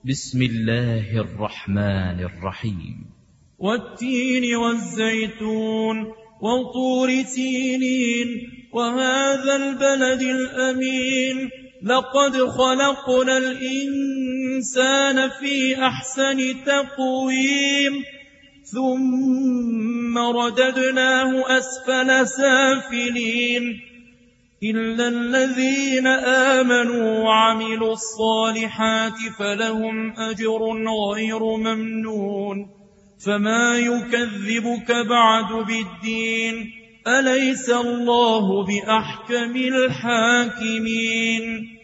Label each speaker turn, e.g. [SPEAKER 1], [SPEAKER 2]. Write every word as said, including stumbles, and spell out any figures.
[SPEAKER 1] بسم الله الرحمن الرحيم.
[SPEAKER 2] والتين والزيتون وطور سينين وهذا البلد الأمين لقد خلقنا الإنسان في أحسن تقويم ثم رددناه أسفل سافلين إلا الذين آمنوا وعملوا الصالحات فلهم أجر غير ممنون فما يكذبك بعد بالدين أليس الله بأحكم الحاكمين